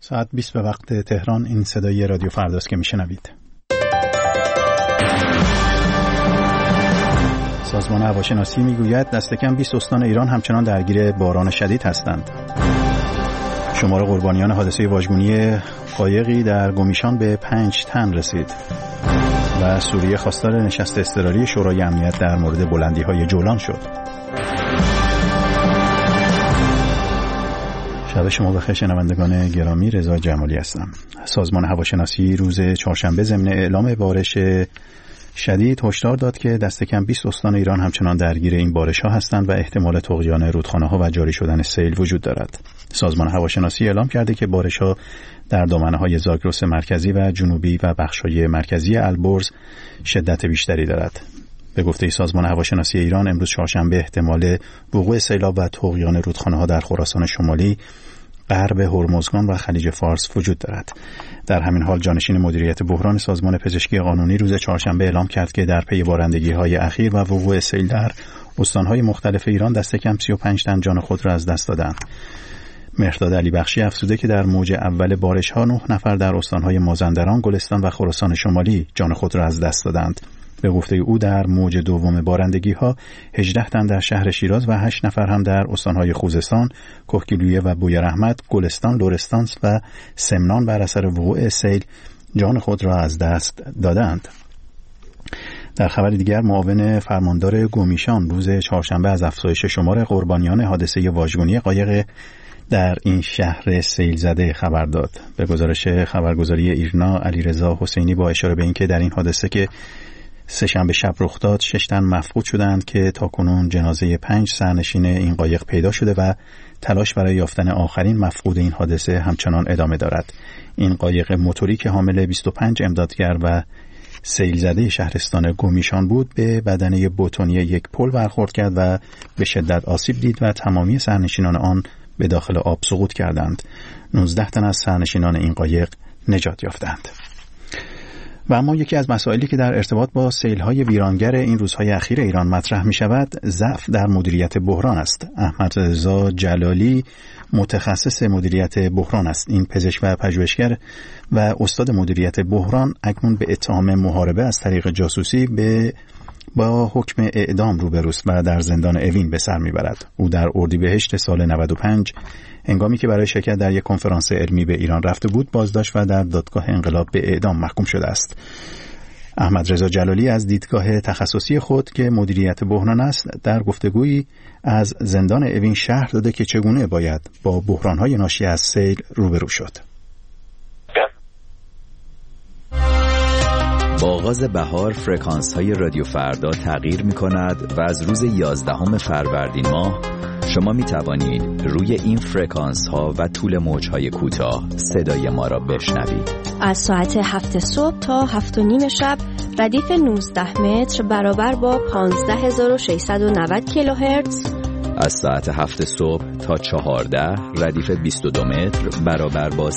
ساعت 20 به وقت تهران. این صدای رادیو فرداست که میشنوید. سازمان هواشناسی میگوید دست کم 20 استان ایران همچنان درگیر باران شدید هستند. شمار قربانیان حادثه واژگونی قایقی در گمیشان به 5 تن رسید. و سوریه خواستار نشست اضطراری شورای امنیت در مورد بلندی‌های جولان شد. شب شما بخیر شنوندگان گرامی، رضا جمالی هستم. سازمان هواشناسی روز چهارشنبه ضمن اعلام بارش شدید هشدار داد که دست کم 20 استان ایران همچنان درگیر این بارش‌ها هستند و احتمال طغیان رودخانه‌ها و جاری شدن سیل وجود دارد. سازمان هواشناسی اعلام کرده که بارش‌ها در دامنه‌های زاگرس مرکزی و جنوبی و بخش‌های مرکزی البرز شدت بیشتری دارد. به گفته سازمان هواشناسی ایران امروز چهارشنبه احتمال وقوع سیلاب و طغیان رودخانه‌ها در خراسان شمالی، غرب هرمزگان و خلیج فارس وجود دارد. در همین حال جانشین مدیریت بحران سازمان پزشکی قانونی روز چهارشنبه اعلام کرد که در پی بارندگی‌های اخیر و وقوع سیل در استان‌های مختلف ایران دست کم 35 تن جان خود را از دست دادند. مهرداد علیبخشی افزوده که در موج اول بارش‌ها 9 نفر در استان‌های مازندران، گلستان و خراسان شمالی جان خود را از دست دادند. به گفته او در موج دوم بارندگی‌ها 18 تن در شهر شیراز و 8 نفر هم در استان‌های خوزستان، کهگیلویه و بویراحمد، گلستان، لرستان و سمنان بر اثر وقوع سیل جان خود را از دست دادند. در خبر دیگر معاون فرماندار گمیشان روز چهارشنبه از افزایش شمار قربانیان حادثه واژگونی قایق در این شهر سیل زده خبر داد. به گزارش خبرگزاری ایرنا، علیرضا حسینی با اشاره به اینکه در این حادثه که سه‌شنبه شب رخ داد 6 تن مفقود شدند که تاکنون جنازه 5 سرنشین این قایق پیدا شده و تلاش برای یافتن آخرین مفقود این حادثه همچنان ادامه دارد. این قایق موتوری که حامل 25 امدادگر و سیل زده شهرستان گمیشان بود به بدنه بتونی یک پل برخورد کرد و به شدت آسیب دید و تمامی سرنشینان آن به داخل آب سقوط کردند. 19 تن از سرنشینان این قایق نجات یافتند. و اما یکی از مسائلی که در ارتباط با سیل‌های ویرانگر این روزهای اخیر ایران مطرح می‌شود، ضعف در مدیریت بحران است. احمد رضا جلالی متخصص مدیریت بحران است. این پزشک و پژوهشگر و استاد مدیریت بحران اکنون به اتهام محاربه از طریق جاسوسی با حکم اعدام روبروست و در زندان اوین به سر میبرد. او در اردیبهشت سال 95 هنگامی که برای شرکت در یک کنفرانس علمی به ایران رفته بود بازداشت و در دادگاه انقلاب به اعدام محکوم شده است. احمد رضا جلالی از دیدگاه تخصصی خود که مدیریت بحران است در گفتگویی از زندان اوین شرح داده که چگونه باید با بحران‌های ناشی از سیل روبرو شد. با آغاز بهار فرکانس‌های رادیو فردا تغییر می‌کند و از روز 11 فروردین ماه شما می‌توانید روی این فرکانس‌ها و طول موج‌های کوتاه صدای ما را بشنوید. از ساعت 7 صبح تا 7:30 شب ردیف 19 متر برابر با 15690 کیلوهرتز، از ساعت 7 صبح تا 14 ردیف 22 متر برابر با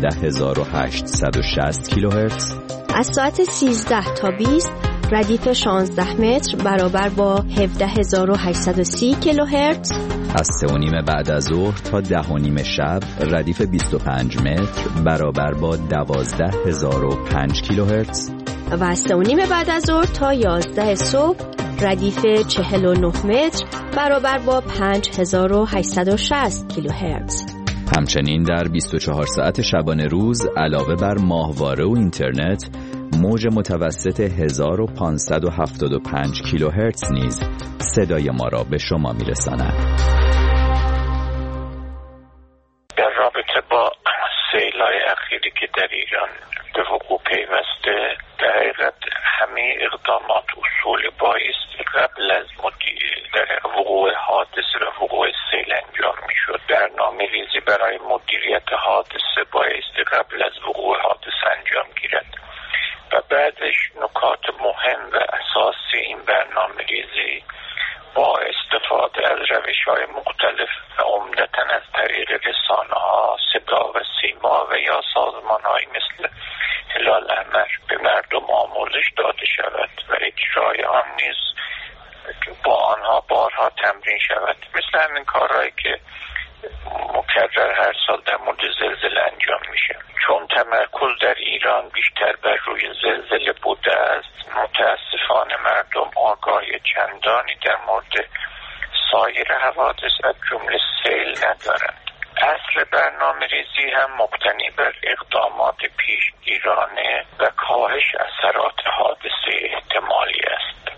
13860 کیلوهرتز، از ساعت 13 تا 20 ردیف 16 متر برابر با 17830 کیلوهرتز، از 3:30 بعد از ظهر تا 10:30 شب ردیف 25 متر برابر با 12005 کیلوهرتز، و از 3:30 بعد از ظهر تا 11 صبح ردیف 49 متر برابر با 5860 کیلوهرتز. همچنین در 24 ساعت شبانه روز علاوه بر ماهواره و اینترنت موج متوسط 1575 کیلوهرتز نیز صدای ما را به شما میرساند. در رابطه با سیل‌های اخیری که در ایران به وقوع پیوسته، در حقیقت همه اقدامات اصولی بایست قبل از در وقوع حادثه و وقوع سیل انجام میشد. برنامه ریزی برای مدیریت حادثه بایست قبل از وقوع حادثه انجام گیرد و بعدش نکات مهم و اساسی این برنامه ریزی با استفاده از روش‌های مختلف و عمدتاً از طریق رسانه‌ها، صدا و سیما و یا سازمان‌هایی مثل هلال احمر به مردم آموزش داده شود و اجرای آن نیز با آنها بارها تمرین شود. مثل همین کارهایی که مکرر هر سال در مورد زلزله انجام میشه. تمرکز در ایران بیشتر بر روی زلزله بوده است. متاسفانه مردم آگاهی چندانی در مورد سایر حوادث از جمله سیل ندارند. اصل برنامه ریزی هم مبتنی بر اقدامات پیشگیرانه و کاهش اثرات حادثه احتمالی است.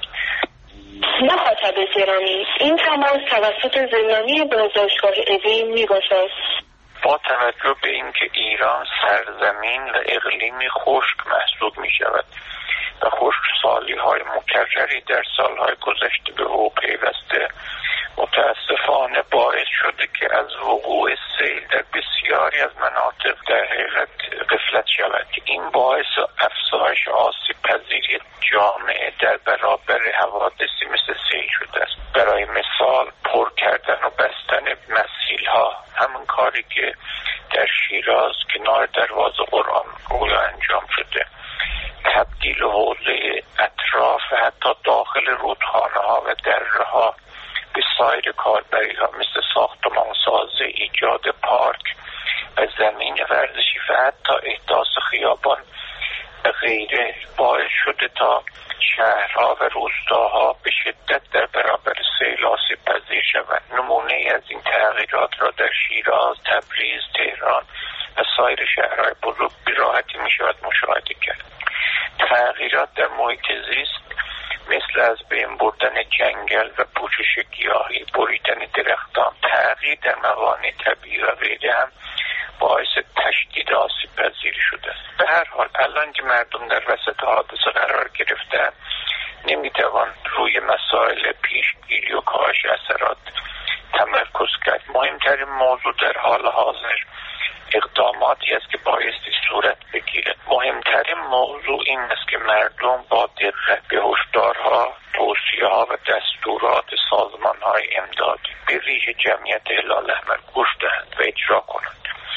مخاطب گرامی، این تماس توسط زندانی بازداشتگاه اوین می‌باشد. با توجه به اینکه ایران سرزمین و اقلیمی خشک محسوب می‌شود و خشکسالی‌های مکرری در سال‌های گذشته به او پیوسته، متاسفانه باعث شده که از وقوع سیل در بسیاری از مناطق در حقیقت غفلت شود. این باعث افزایش آسیب پذیری جامعه در برابر حوادثی مثل سیل شده است. برای مثال پر کردن و بستن مسیل‌ها، همون کاری که در شیراز کنار دروازه قرآن انجام شده، تبدیل حوزه اطراف حتی داخل رودخانه‌ها و دره‌ها به سایر کاربری‌ها مثل ساختمانسازی، ایجاد پارک و زمین ورزشی و حتی احداث خیابان و غیره باعث شده تا شهرها و روستاها به شدت در برابر سیل آسیب پذیر شوند. نمونه از این تغییرات را در شیراز، تبریز، تهران و سایر شهرهای بزرگ به راحتی می شود مشاهده کرد. تغییرات در محیط زیست مثل از بین بردن جنگل و پوشش گیاهی، بریدن درختان، تغییر در موانع طبیعی و غیره هم باعث تشدید آسیب پذیری شده است. به هر حال الان که مردم در وسط حادثه قرار گرفتن، نمیتوان روی مسائل پیشگیری و کاهش اثرات تمرکز کرد. مهمترین موضوع در حال حاضر اقداماتی است که بایستی صورت بگیرد. مهمترین موضوع این است که مردم با دقت به هشدارها، توصیه‌ها و دستورات سازمان‌های امدادی به ویژه جمعیت هلال احمر گوش دهند و اجرا کنند.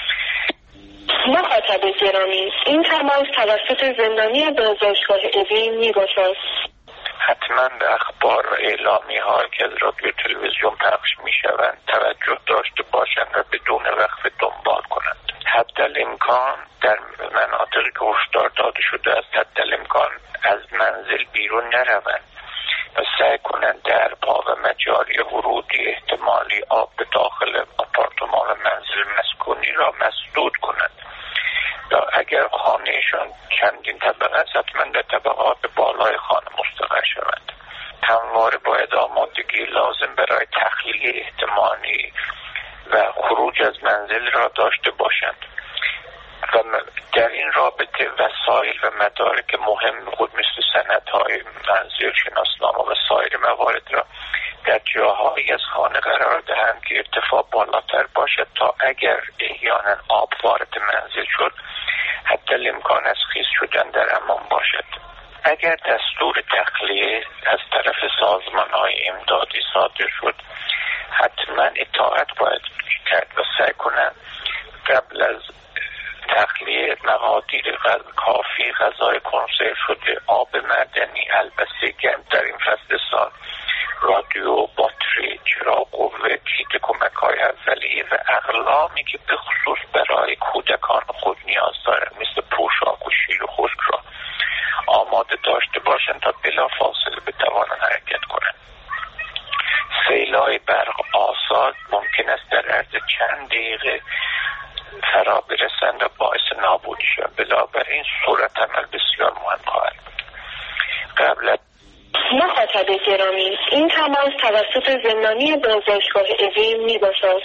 مخاطب گرامی، این تماس توسط زندانی بازداشتگاه اوین می‌باشد. حتما به اخبار و اعلامیه‌هایی که از رادیو تلویزیون پخش می‌شوند توجه داشته باشند و بدون وقفه دنبال کنند. حدالامکان در مناطقی که هشدار داده شده است حدالامکان از منزل بیرون نروند و سعی کنند درپا و مجاری ورودی احتمالی آب به داخل آپارتمان و منزل مسکونی را مسدود کنند. یا اگر خانهشان چندین طبقه است حتما در طبقات بالای خانه مستقر شوند. همواره باید آمادگی لازم برای تخلیه احتمالی و خروج از منزل را داشته باشند و در این رابطه وسایل و مدارک مهم خود مثل سندهای منزل، شناسنامه و سایر موارد را در جاهایی از خانه قرار دهند که ارتفاع بالاتر باشد تا اگر احیانا آب وارد منزل شد حدالامکان از خیس شدن در امان باشد. اگر دستور تخلیه از طرف سازمان‌های امدادی صادر شد حتما اطاعت باید کرد و سعی کنند قبل از تخلیه مقادیر کافی غذای کنسرو شده، آب معدنی، البسه گرم در این فصل سال، رادیو، باتری، چراغ قوه، کیت کمک‌های اولیه و اقلامی که به خصوص برای کودکان خود نیاز دارند مثل پوشاک و شیر و خشک را آماده داشته باشند تا بلافاصله بتوانند حرکت کنند. سیل‌های برق آساد ممکن است در عرض چند دقیقه فرا برسند و باعث نابودی شوند. بنابراین صورت عمل بسیار مهم خواهد بود. قبل از مخاطب گرامی، این تماس توسط زندانی بازداشتگاه اوین میباشد.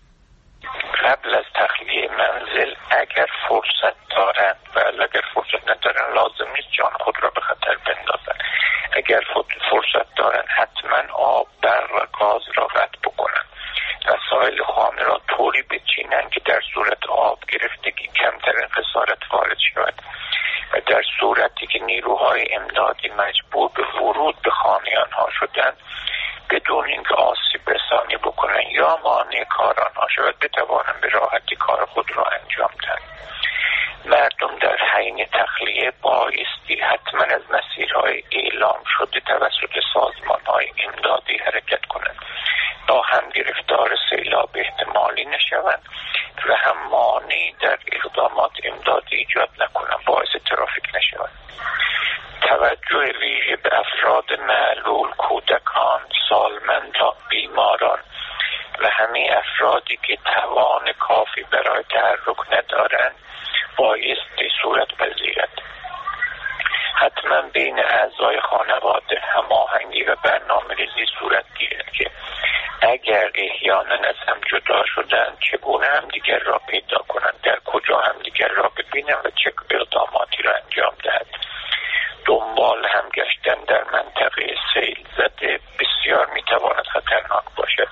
قبل از تخلیه منزل اگر فرصت دارند و اگر فرصت ندارند لازم نیست جان خود را به خطر بندازند. اگر فرصت دارند حتما آب، برق و گاز را قطع بکنند. وسایل خانه را طوری بچینند که در صورت آب گرفتگی کمترین خسارت وارد شود و در صورتی که نیروهای امدادی مجبور به ورود به خانه آنها شدند بدون اینکه آسیب رسانی بکنند یا مانع کار آنها شود بتوانند به راحتی کار خود را انجام دهند. مردم در حین تخلیه بایستی حتما از مسیرهای اعلام شده توسط سازمان‌های امدادی حرکت کنند تا هم گرفتار سیلاب احتمالی نشوند و هم مانعی در اقدام اقدامات امدادی ایجاد نکنن، باعث ترافیک نشود. توجه ویژه به افراد معلول، کودکان، سالمندان، بیماران و همه افرادی که توان کافی برای تحرک ندارند بایستی صورت پذیرد. حتما بین اعضای خانواده هماهنگی و برنامه‌ریزی صورت گیرد که اگر احیانا از هم جدا شدند چگونه همدیگر را پیدا کنند، در کجا همدیگر را ببینند و چه اقداماتی را انجام دهند. دنبال هم گشتن در منطقه سیل زده بسیار میتواند خطرناک باشد.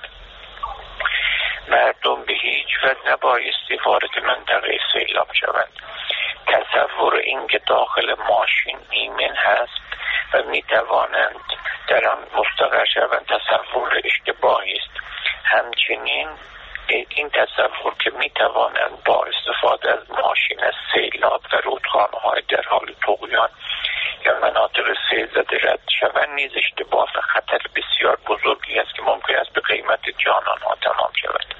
مردم به هیچ وجه نبایستی وارد منطقه سیلاب شوند. تصور این که داخل ماشین ایمن هست و میتوانند در آن مستقر شوند تصور اشتباهی است. همچنین این تصور که میتوانند با استفاده از ماشین از سیلاب و رودخانه‌های در حال طغیان یا مناطق سیل زده رد شوند نیز اشتباه و خطر بسیار بزرگی است که ممکن است به قیمت جان آنها تمام شود.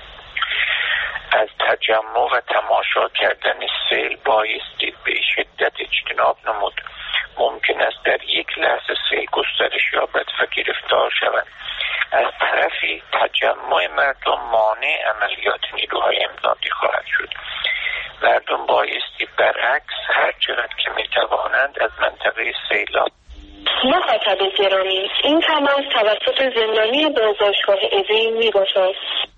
از تجمع و تماشا کردن سیل بایستی به شدت اجتناب نمود. ممکن است در یک لحظه سیل گسترش یابد و گرفتار شوند. از طرفی تجمع مردم مانع عملیات نیروهای امدادی خواهد شد. مردم بایستی برعکس هر چقدر که میتوانند از منطقه سیلاب. مخاطب گرامی، این تماس توسط زندانی بازداشتگاه اوین می‌باشد.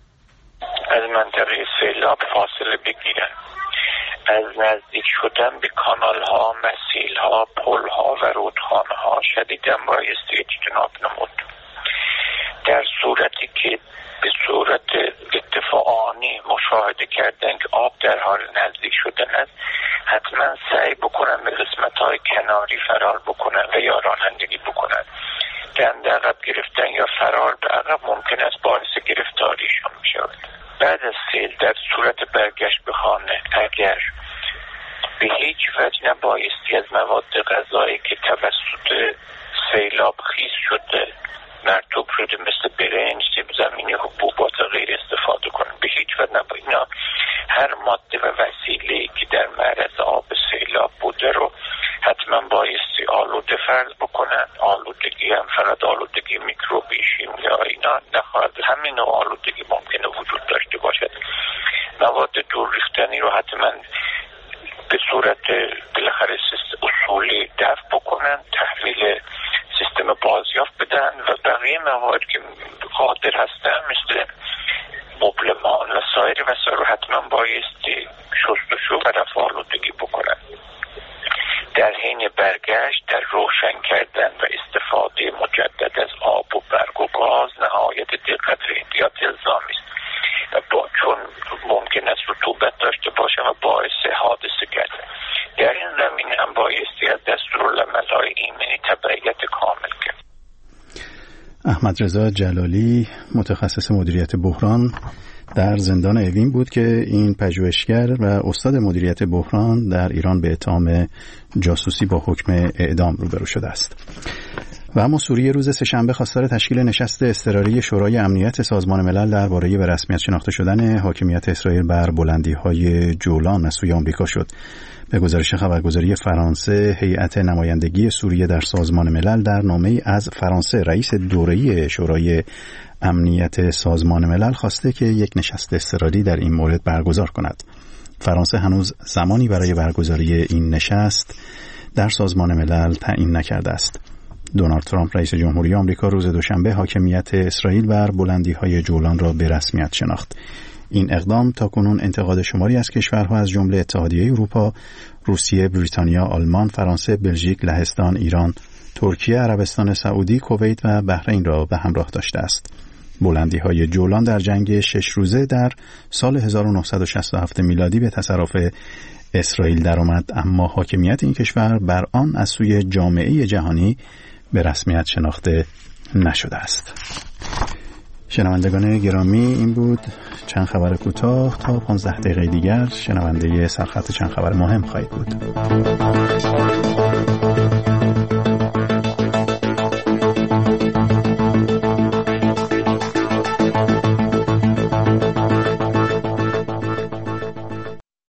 از منطقه سیلاب فاصله بگیرند. از نزدیک شدن به کانال‌ها، مسیل‌ها، پل‌ها و رودخانه‌ها شدیداً بایستی اجتناب نمود. در صورتی که به صورت اتفاقی مشاهده کردن که آب در حال نزدیک شدن است، حتما سعی بکنن به قسمت‌های کناری فرار بکنن و یا رانندگی بکنن. دند عقب گرفتن یا فرار به عقب ممکن است باعث گرفتاریشون بشود. بعد از سیل در صورت برگشت به خانه اگر به هیچ وجه نبایستی از مواد غذایی که توسط سیلاب خیس شده مرطوب شده مثل برنج، سیب زمینی، حبوبات و غیر استفاده کنن. به هیچ وجه نباید هر ماده و وسیله‌ای که در معرض آب سیلاب بوده رو حتما بایستی آلوده فرض بکنن. آلودگی هم فقط آلودگی میکروبی، شیمیایی اینا نخواهد. همین نوع آلودگی ممکنه وجود داشته باشد. مواد دور ریختنی رو حتما به صورت بالاخره اصولی دفع بکنن، تحویل سیستم بازیافت بدن و بقیه مواد که قادر هستن مثل مبلمان و سایر وسایل رو حتما بایستی شستشو و رفع آلودگی بکنن. در حین برگشت در روشن کردن و استفاده مجدد از آب و برق و گاز نهایت دقت و احتیاط الزامی است و چون ممکن است رطوبت داشته باشه و باعث حادثه گردد. در این زمینه هم بایستی از دستورالعمل‌های ایمنی تبعیت کامل کرد. احمد رضا جلالی متخصص مدیریت بحران در زندان اوین بود که این پژوهشگر و استاد مدیریت بحران در ایران به اتهام جاسوسی با حکم اعدام روبرو شده است. و اما سوریه روز سه‌شنبه خواستار تشکیل نشست اضطراری شورای امنیت سازمان ملل درباره به رسمیت شناخته شدن حاکمیت اسرائیل بر بلندی‌های جولان از سوی آمریکا شد. به گزارش خبرگزاری فرانسه، هیئت نمایندگی سوریه در سازمان ملل در نامه‌ای از فرانسه رئیس دوره‌ای شورای امنیت سازمان ملل خواسته که یک نشست اضطراری در این مورد برگزار کند. فرانسه هنوز زمانی برای برگزاری این نشست در سازمان ملل تعیین نکرده است. دونالد ترامپ رئیس جمهوری آمریکا روز دوشنبه حاکمیت اسرائیل بر بلندی‌های جولان را به رسمیت شناخت. این اقدام تاکنون انتقاد شماری از کشورها از جمله اتحادیه اروپا، روسیه، بریتانیا، آلمان، فرانسه، بلژیک، لهستان، ایران، ترکیه، عربستان سعودی، کویت و بحرین را به همراه داشته است. بلندی‌های جولان در جنگ 6 روزه در سال 1967 میلادی به تصرف اسرائیل درآمد، اما حاکمیت این کشور بر آن از سوی جامعه جهانی به رسمیت شناخته نشده است. شنوندگان گرامی، این بود چند خبر کوتاه. تا 15 دقیقه دیگر شنونده سرخط چند خبر مهم خواهید بود.